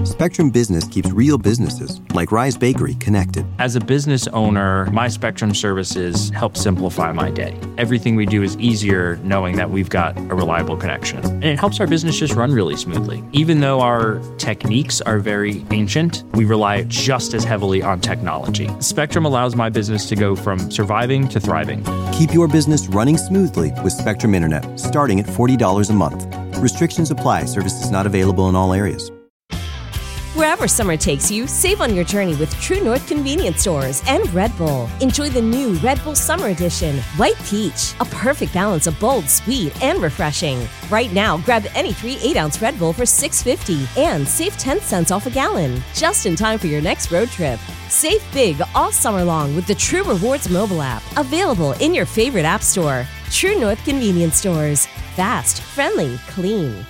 Spectrum Business keeps real businesses, like Rise Bakery, connected. As a business owner, my Spectrum services help simplify my day. Everything we do is easier knowing that we've got a reliable connection. And it helps our business just run really smoothly. Even though our techniques are very ancient, we rely just as heavily on technology. Spectrum allows my business to go from surviving to thriving. Keep your business running smoothly with Spectrum Internet, starting at $40 a month. Restrictions apply. Services not available in all areas. Wherever summer takes you, save on your journey with True North Convenience Stores and Red Bull. Enjoy the new Red Bull Summer Edition, White Peach, a perfect balance of bold, sweet, and refreshing. Right now, grab any 3 8-ounce Red Bull for $6.50 and save 10 cents off a gallon, just in time for your next road trip. Save big all summer long with the True Rewards mobile app, available in your favorite app store. True North Convenience Stores. Fast, friendly, clean.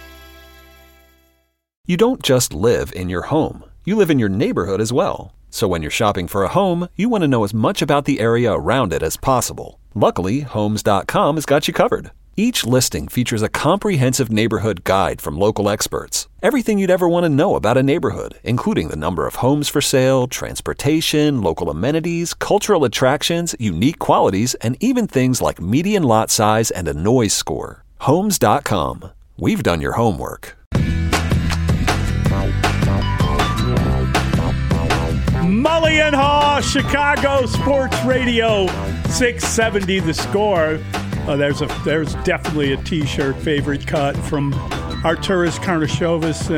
You don't just live in your home. You live in your neighborhood as well. So when you're shopping for a home, you want to know as much about the area around it as possible. Luckily, Homes.com has got you covered. Each listing features a comprehensive neighborhood guide from local experts. Everything you'd ever want to know about a neighborhood, including the number of homes for sale, transportation, local amenities, cultural attractions, unique qualities, and even things like median lot size and a noise score. Homes.com. We've done your homework. Mully and Haw, Chicago Sports Radio, 670 The Score. There's definitely a T-shirt favorite cut from Arturas Karnisovas,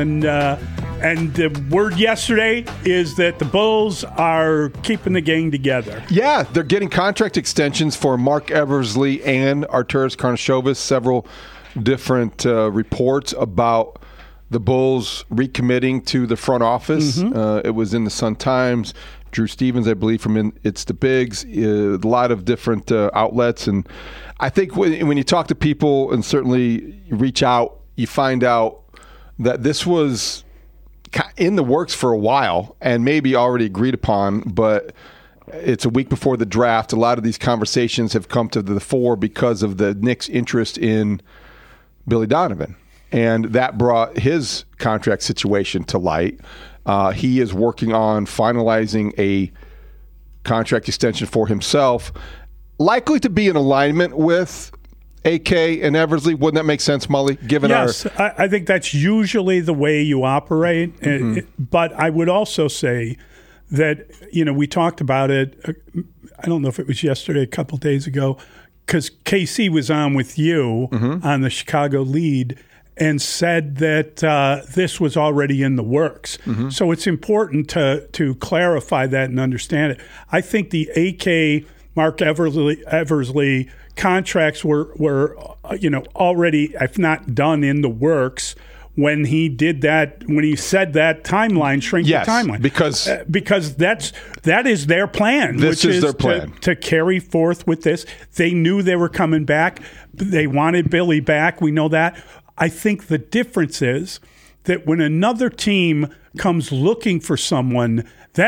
and the word yesterday is that the Bulls are keeping the gang together. Yeah, they're getting contract extensions for Mark Eversley and Arturas Karnisovas. Several different reports about the Bulls recommitting to the front office. Mm-hmm. It was in the Sun-Times. Drew Stevens, I believe, from It's the Bigs. A lot of different outlets. And I think when you talk to people and certainly you reach out, you find out that this was in the works for a while and maybe already agreed upon, but it's a week before the draft. A lot of these conversations have come to the fore because of the Knicks' interest in Billy Donovan. And that brought his contract situation to light. He is working on finalizing a contract extension for himself, likely to be in alignment with AK and Eversley. Wouldn't that make sense, Mully? Yes, I think that's usually the way you operate. Mm-hmm. But I would also say that, we talked about it, I don't know if it was yesterday, a couple of days ago, because KC was on with you on the Chicago Lead and said that this was already in the works. Mm-hmm. So it's important to clarify that and understand it. I think the AK Mark Eversley contracts were already, if not done, in the works when he did that, when he said that timeline, shrink the timeline. Because that is their plan. This is their plan. To carry forth with this. They knew they were coming back. They wanted Billy back. We know that. I think the difference is that when another team comes looking for someone,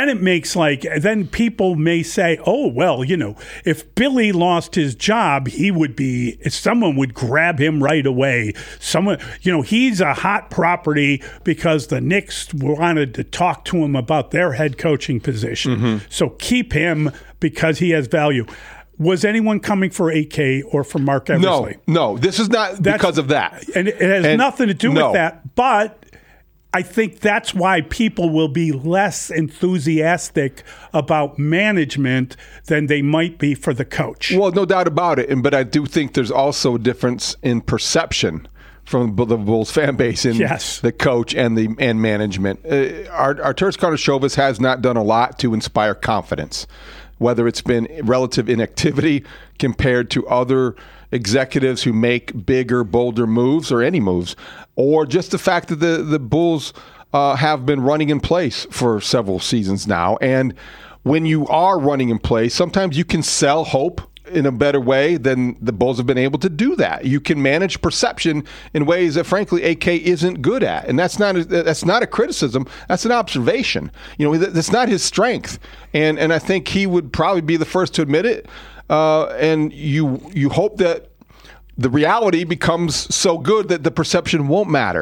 then people may say, oh, well, if Billy lost his job, someone would grab him right away. He's a hot property because the Knicks wanted to talk to him about their head coaching position. Mm-hmm. So keep him because he has value. Was anyone coming for AK or for Mark Eversley? No. This is not because of that. And it has nothing to do with that. But I think that's why people will be less enthusiastic about management than they might be for the coach. Well, no doubt about it. But I do think there's also a difference in perception from the Bulls fan base in the coach and management. Arturas Karnisovas has not done a lot to inspire confidence, whether it's been relative inactivity compared to other executives who make bigger, bolder moves or any moves, or just the fact that the Bulls have been running in place for several seasons now. And when you are running in place, sometimes you can sell hope in a better way than the Bulls have been able to do that. You can manage perception in ways that, frankly, AK isn't good at. And that's not a criticism. That's an observation. That's not his strength. And I think he would probably be the first to admit it. And you hope that the reality becomes so good that the perception won't matter.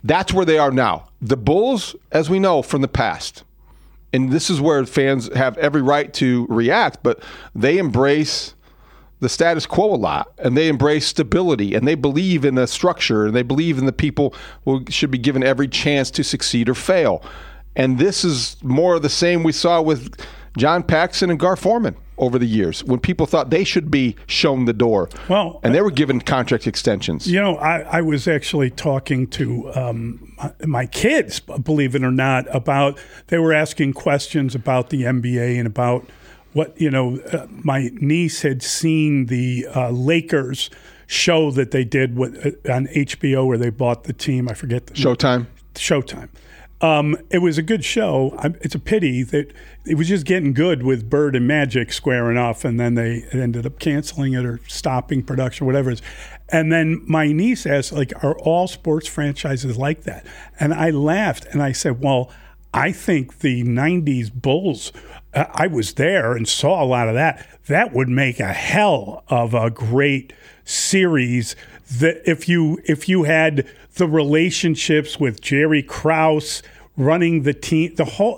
That's where they are now. The Bulls, as we know from the past, and this is where fans have every right to react, but they embrace the status quo a lot, and they embrace stability, and they believe in the structure, and they believe in the people who should be given every chance to succeed or fail. And this is more of the same we saw with John Paxson and Gar Forman over the years, when people thought they should be shown the door. Well, and they were given contract extensions. You know, I was actually talking to my kids, believe it or not, about, they were asking questions about the NBA and about what, my niece had seen the Lakers show that they did on HBO where they bought the team. I forget the Showtime. It was a good show. It's a pity that it was just getting good with Bird and Magic squaring off, and then they ended up canceling it or stopping production, whatever it is. And then my niece asked, are all sports franchises like that? And I laughed, and I said, well, I think the 90s Bulls, I was there and saw a lot of that. That would make a hell of a great series. That if you had the relationships with Jerry Krause running the team, the whole,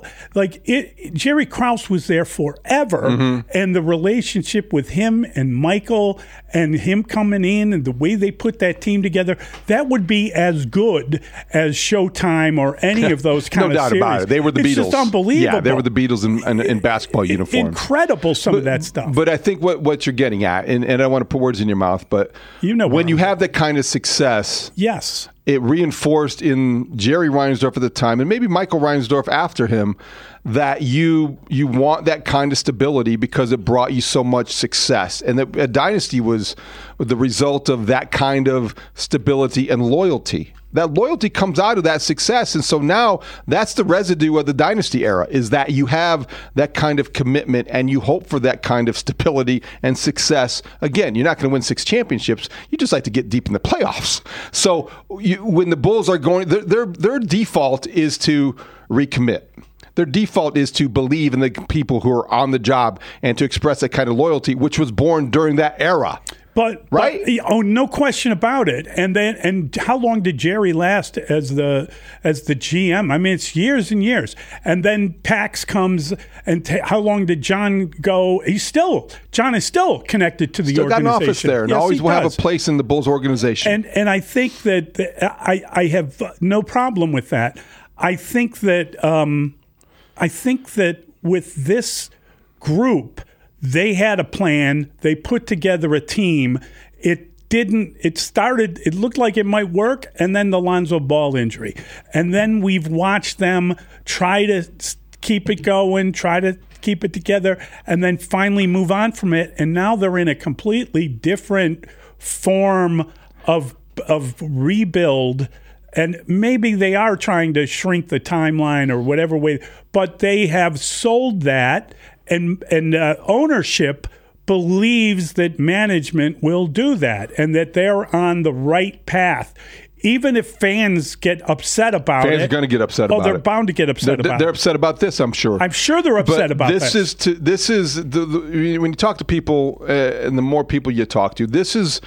Jerry Krause was there forever, and the relationship with him and Michael and him coming in and the way they put that team together, that would be as good as Showtime or any of those kind no of doubt series. About it. They were the Beatles. It's just unbelievable. Yeah, they were the Beatles in basketball uniforms. Incredible, some of that stuff. But I think what you're getting at, and I don't want to put words in your mouth, but when you have that kind of success, yes, it reinforced in Jerry Reinsdorf at the time, and maybe Michael Reinsdorf after him, that you want that kind of stability because it brought you so much success. And a dynasty was the result of that kind of stability and loyalty. That loyalty comes out of that success. And so now that's the residue of the dynasty era, is that you have that kind of commitment and you hope for that kind of stability and success. Again, you're not going to win 6 championships. You just like to get deep in the playoffs. So when the Bulls are going, their default is to recommit. Their default is to believe in the people who are on the job and to express that kind of loyalty, which was born during that era. But no question about it. And how long did Jerry last as the GM? I mean, it's years and years. And then Pax comes, and how long did John go? John is still connected to the still organization. Got an office there, and yes, always will have a place in the Bulls organization. And I think that I have no problem with that. I think that with this group, they had a plan. They put together a team. It looked like it might work, and then the Lonzo Ball injury. And then we've watched them try to keep it going, try to keep it together, and then finally move on from it. And now they're in a completely different form of rebuild. And maybe they are trying to shrink the timeline or whatever way, but they have sold that. And ownership believes that management will do that and that they're on the right path. Even if fans get upset about it. Fans are going to get upset about it. Oh, they're bound to get upset about it. They're upset about this, I'm sure. I'm sure they're upset about this. This is when you talk to people, and the more people you talk to, this is,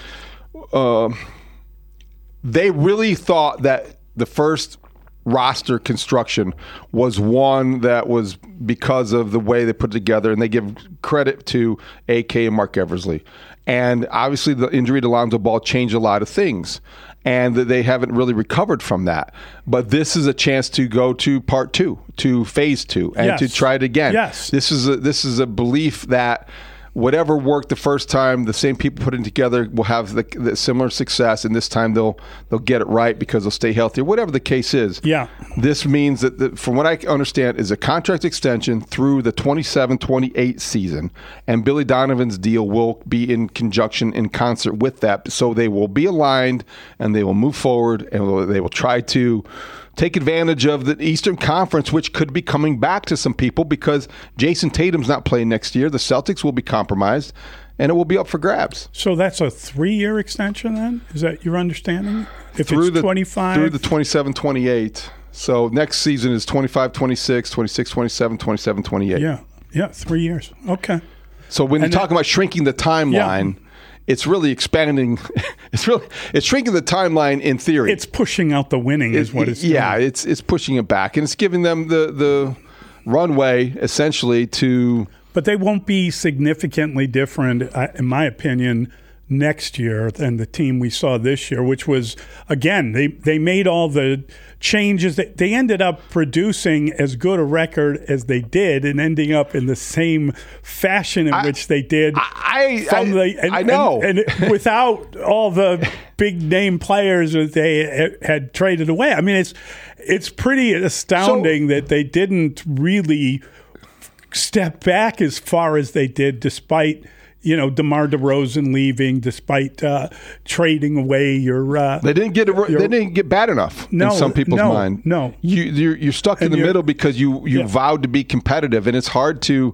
they really thought that the first roster construction was one that was because of the way they put it together, and they give credit to AK and Mark Eversley. And obviously the injury to Lonzo Ball changed a lot of things, and they haven't really recovered from that. But this is a chance to go to part 2, to phase 2, and to try it again. Yes. This is a belief that whatever worked the first time, the same people putting together will have the similar success, and this time they'll get it right because they'll stay healthy, or whatever the case is. Yeah. This means that, from what I understand, is a contract extension through the 27-28 season, and Billy Donovan's deal will be in conjunction, in concert with that. So they will be aligned, and they will move forward, and they will try to take advantage of the Eastern Conference, which could be coming back to some people because Jason Tatum's not playing next year. The Celtics will be compromised, and it will be up for grabs. So that's a 3-year extension then? Is that your understanding? If through it's 25? Through the 27-28. So next season is 25-26, 26-27, 27-28. Yeah, 3 years. Okay. So when you're talking about shrinking the timeline, it's really expanding. It's shrinking the timeline in theory. It's pushing out the winning is what it's doing. Yeah, it's pushing it back, and it's giving them the runway essentially to. But they won't be significantly different, in my opinion, next year than the team we saw this year, which was, again, they made all the changes. They ended up producing as good a record as they did and ending up in the same fashion in which they did. I know. And without all the big name players that they had traded away. I mean, it's pretty astounding that they didn't really step back as far as they did despite – DeMar DeRozan leaving, despite trading away your. They didn't get bad enough in some people's mind. No, you're stuck in the middle because you vowed to be competitive, and it's hard to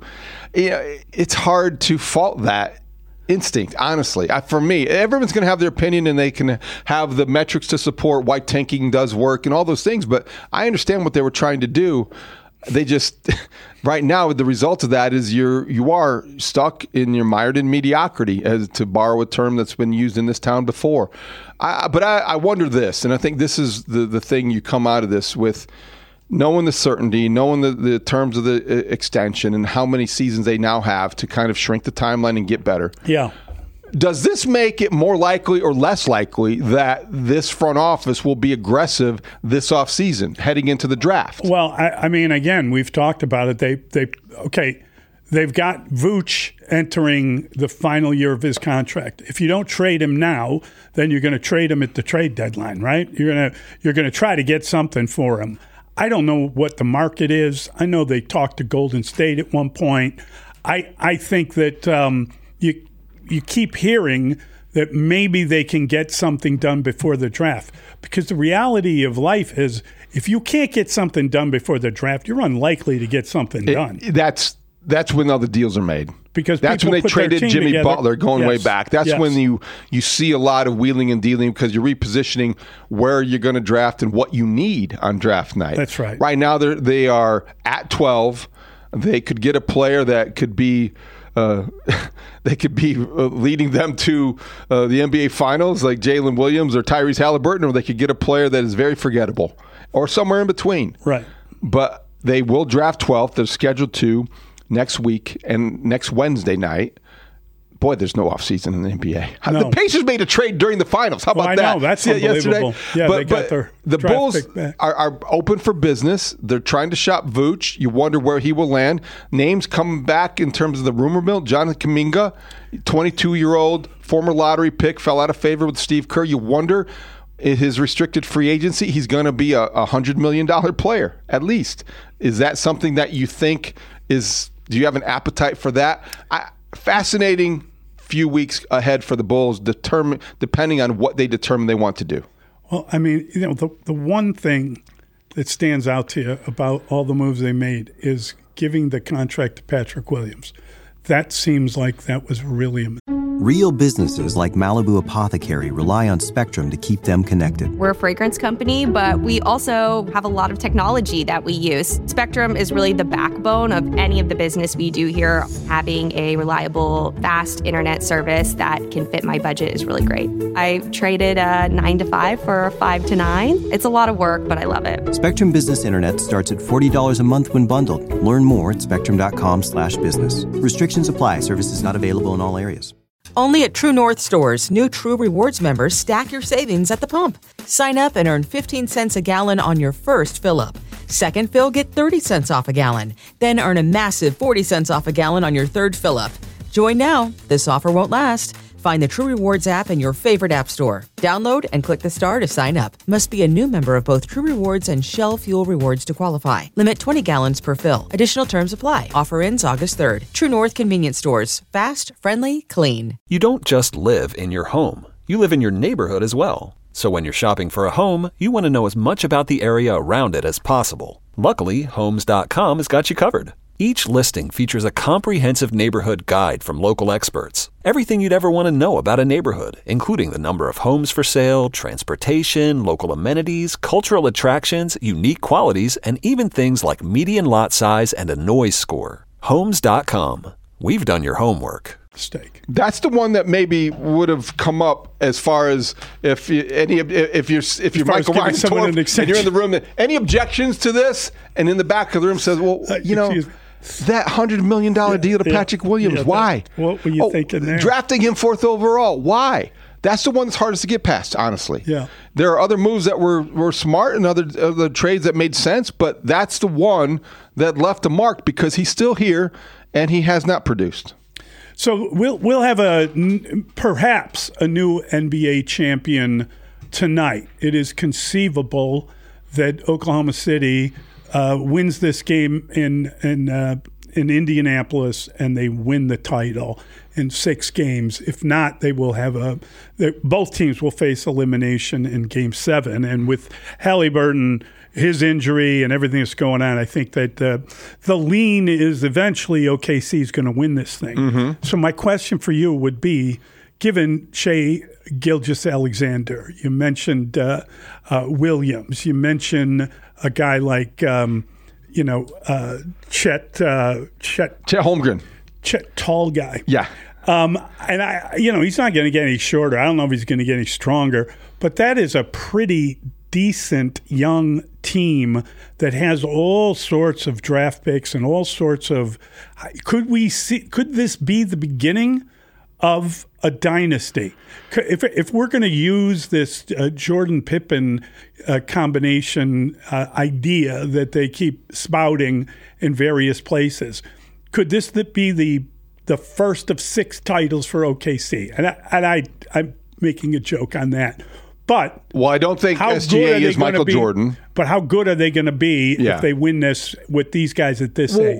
fault that instinct. Honestly, for me, everyone's going to have their opinion, and they can have the metrics to support why tanking does work and all those things. But I understand what they were trying to do. They just right now the result of that is you are stuck in your mired in mediocrity, as to borrow a term that's been used in this town before. But I wonder this, and I think this is the thing you come out of this with, knowing the certainty, knowing the terms of the extension and how many seasons they now have to kind of shrink the timeline and get better. Yeah. Does this make it more likely or less likely that this front office will be aggressive this offseason heading into the draft? Well, I mean, again, we've talked about it. They've got Vooch entering the final year of his contract. If you don't trade him now, then you're going to trade him at the trade deadline, right? You're going to try to get something for him. I don't know what the market is. I know they talked to Golden State at one point. I think that you keep hearing that maybe they can get something done before the draft. Because the reality of life is if you can't get something done before the draft, you're unlikely to get something done. That's when all the deals are made. Because that's when they traded Jimmy together. Butler going way back. That's when you see a lot of wheeling and dealing because you're repositioning where you're going to draft and what you need on draft night. That's right. Right now they are at 12. They could get a player that could be leading them to the NBA Finals like Jalen Williams or Tyrese Halliburton, or they could get a player that is very forgettable or somewhere in between. Right. But they will draft 12th. They're scheduled to next week and next Wednesday night. Boy, there's no offseason in the NBA. No. The Pacers made a trade during the finals. How about that? I know. That's unbelievable. Yesterday? Yeah, they got their the Bulls are open for business. They're trying to shop Vooch. You wonder where he will land. Names coming back in terms of the rumor mill. Jonathan Kuminga, 22-year-old, former lottery pick, fell out of favor with Steve Kerr. You wonder, in his restricted free agency, he's going to be a $100 million player, at least. Is that something that you think is – do you have an appetite for that? Fascinating few weeks ahead for the Bulls, depending on what they determine they want to do. Well, I mean, the one thing that stands out to you about all the moves they made is giving the contract to Patrick Williams. That seems like that was really Real businesses like Malibu Apothecary rely on Spectrum to keep them connected. We're a fragrance company, but we also have a lot of technology that we use. Spectrum is really the backbone of any of the business we do here. Having a reliable, fast internet service that can fit my budget is really great. I traded a 9 to 5 for a 5 to 9. It's a lot of work, but I love it. Spectrum Business Internet starts at $40 a month when bundled. Learn more at spectrum.com/business. Restrictions apply. Services not available in all areas. Only at True North stores, new True Rewards members stack your savings at the pump. Sign up and earn 15 cents a gallon on your first fill-up. Second fill, get 30 cents off a gallon. Then earn a massive 40 cents off a gallon on your third fill-up. Join now. This offer won't last. Find the True Rewards app in your favorite app store. Download and click the star to sign up. Must be a new member of both True Rewards and Shell Fuel Rewards to qualify. Limit 20 gallons per fill. Additional terms apply. Offer ends August 3rd. True North Convenience Stores. Fast, friendly, clean. You don't just live in your home. You live in your neighborhood as well. So when you're shopping for a home, you want to know as much about the area around it as possible. Luckily, Homes.com has got you covered. Each listing features a comprehensive neighborhood guide from local experts. Everything you'd ever want to know about a neighborhood, including the number of homes for sale, transportation, local amenities, cultural attractions, unique qualities, and even things like median lot size and a noise score. Homes.com. we've done your homework. Mistake. That's the one that maybe would have come up as far as if you're Michael Reinsdorf and you're in the room. Any objections to this? And in the back of the room says, well, that $100 million deal to Patrick Williams. Why? What were you thinking there? Drafting him 4th overall. Why? That's the one that's hardest to get past, honestly. Yeah. There are other moves that were smart and other trades that made sense, but that's the one that left a mark because he's still here and he has not produced. So we'll have perhaps a new NBA champion tonight. It is conceivable that Oklahoma City wins this game in Indianapolis and they win the title in 6 games. If not, they will have both teams will face elimination in Game 7. And with Halliburton, his injury and everything that's going on, I think that the lean is eventually OKC is going to win this thing. Mm-hmm. So my question for you would be, given Shai Gilgeous-Alexander, you mentioned Williams, you mentioned a guy like Chet Holmgren. Chet, tall guy. Yeah. And he's not going to get any shorter. I don't know if he's going to get any stronger, but that is a pretty decent young team that has all sorts of draft picks and all sorts of. Could this be the beginning of a dynasty? If we're going to use this Jordan Pippen combination idea that they keep spouting in various places, could this be the first of 6 titles for OKC? And I'm making a joke on that. But I don't think SGA is Michael Jordan. But how good are they going to be if they win this with these guys at this age?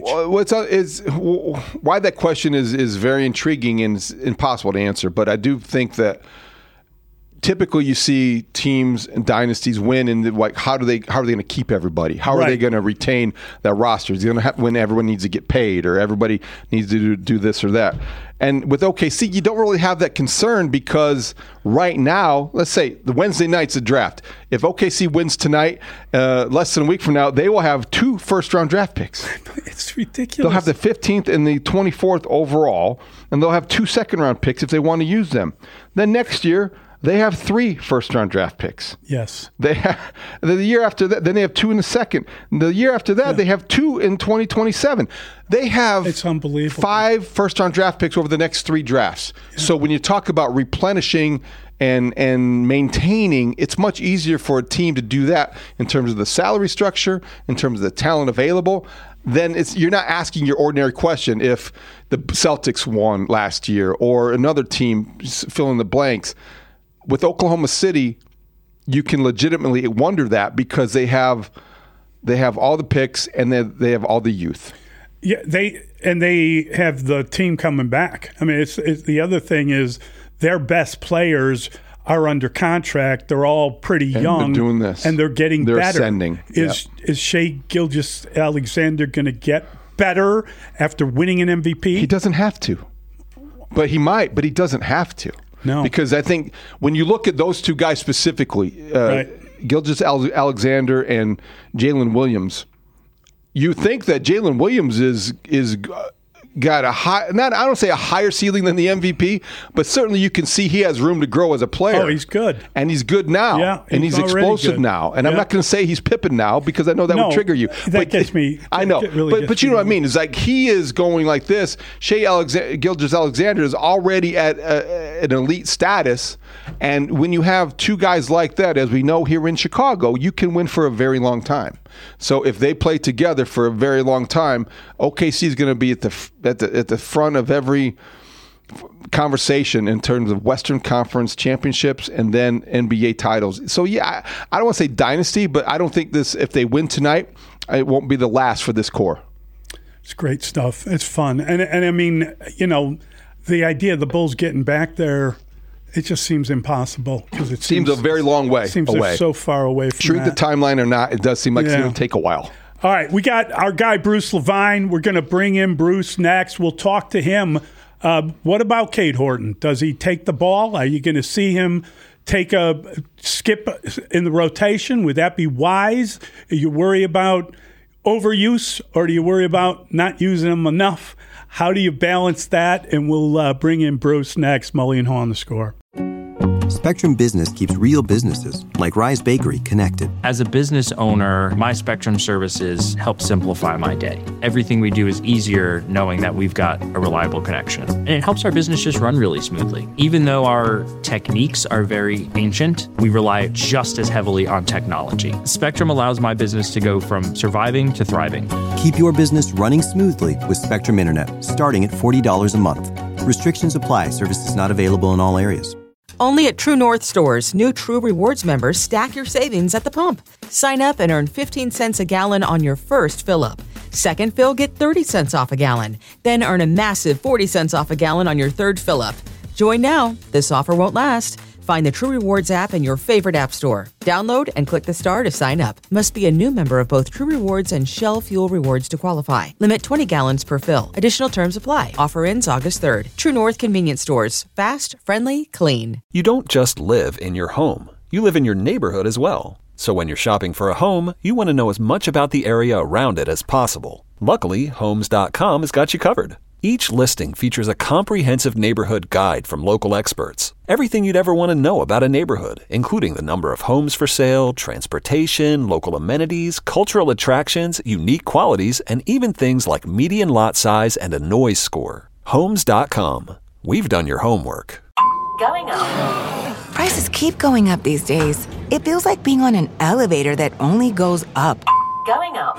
Why that question is very intriguing and is impossible to answer. But I do think that typically you see teams and dynasties win, and how are they going to keep everybody? How are they going to retain that roster? Is it going to when everyone needs to get paid or everybody needs to do this or that? And with OKC, you don't really have that concern because right now, let's say the Wednesday night's a draft. If OKC wins tonight, less than a week from now, they will have 2 first-round draft picks. It's ridiculous. They'll have the 15th and the 24th overall, and they'll have 2 second-round picks if they want to use them. Then next year, they have 3 first-round draft picks. Yes. They have, the year after that, then they have 2 in the second. The year after that, they have 2 in 2027. They have it's unbelievable. 5 first-round draft picks over the next 3 drafts. Yeah. So when you talk about replenishing and maintaining, it's much easier for a team to do that in terms of the salary structure, in terms of the talent available. Then you're not asking your ordinary question if the Celtics won last year or another team, fill in the blanks. With Oklahoma City, you can legitimately wonder that because they have all the picks and they have all the youth. Yeah, they have the team coming back. I mean, it's the other thing is their best players are under contract. They're all pretty young, doing this, and they're getting better. Ascending. Is Shai Gilgeous-Alexander going to get better after winning an MVP? He doesn't have to, but he might. But he doesn't have to. No, because I think when you look at those 2 guys specifically, Gilgeous-Alexander and Jalen Williams, you think that Jalen Williams is got a high, I don't say a higher ceiling than the MVP, but certainly you can see he has room to grow as a player. Oh, he's good. And he's good now. Yeah, and he's explosive good. now. And I'm not going to say he's Pippen now because I know that would trigger you. That gets me. I know. But you know what I mean? It's like he is going like this. Shai Gilgeous-Alexander is already at an elite status. And when you have 2 guys like that, as we know here in Chicago, you can win for a very long time. So if they play together for a very long time, OKC is going to be at the front of every conversation in terms of Western Conference championships and then NBA titles. So yeah, I don't want to say dynasty, but I don't think if they win tonight, it won't be the last for this core. It's great stuff. It's fun, and I mean, the idea of the Bulls getting back there. It just seems impossible because it seems a very long way seems away. They're so far away from Shrink that. the timeline or not, it does seem like it's going to take a while. All right, we got our guy Bruce Levine. We're going to bring in Bruce next. We'll talk to him. What about Cade Horton? Does he take the ball? Are you going to see him take a skip in the rotation? Would that be wise? Do you worry about overuse or do you worry about not using him enough? How do you balance that? And we'll bring in Bruce next. Mully and Haw on The Score. Spectrum Business keeps real businesses, like Rise Bakery, connected. As a business owner, my Spectrum services help simplify my day. Everything we do is easier knowing that we've got a reliable connection. And it helps our business just run really smoothly. Even though our techniques are very ancient, we rely just as heavily on technology. Spectrum allows my business to go from surviving to thriving. Keep your business running smoothly with Spectrum Internet, starting at $40 a month. Restrictions apply. Services not available in all areas. Only at True North stores, new True Rewards members stack your savings at the pump. Sign up and earn 15 cents a gallon on your first fill-up. Second fill, get 30 cents off a gallon. Then earn a massive 40 cents off a gallon on your third fill-up. Join now. This offer won't last. Find the True Rewards app in your favorite app store. Download and click the star to sign up. Must be a new member of both True Rewards and Shell Fuel Rewards to qualify. Limit 20 gallons per fill. Additional terms apply. Offer ends August 3rd. True North Convenience Stores. Fast, friendly, clean. You don't just live in your home. You live in your neighborhood as well. So when you're shopping for a home, you want to know as much about the area around it as possible. Luckily, Homes.com has got you covered. Each listing features a comprehensive neighborhood guide from local experts. Everything you'd ever want to know about a neighborhood, including the number of homes for sale, transportation, local amenities, cultural attractions, unique qualities, and even things like median lot size and a noise score. Homes.com. We've done your homework. Going up. Prices keep going up these days. It feels like being on an elevator that only goes up. Going up.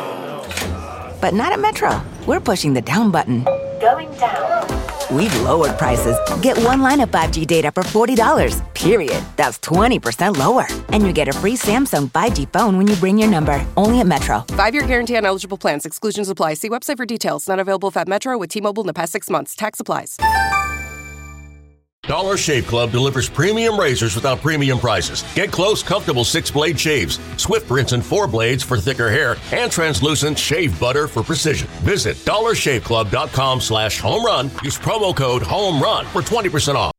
But not at Metro. We're pushing the down button. Going down. We've lowered prices. Get one line of 5G data for $40, period. That's 20% lower. And you get a free Samsung 5G phone when you bring your number. Only at Metro. 5-year guarantee on eligible plans. Exclusions apply. See website for details. Not available at Metro with T-Mobile in the past 6 months. Tax applies. Dollar Shave Club delivers premium razors without premium prices. Get close, comfortable 6-blade shaves, swift rinse and 4 blades for thicker hair, and translucent shave butter for precision. Visit dollarshaveclub.com/home run. Use promo code HOME RUN for 20% off.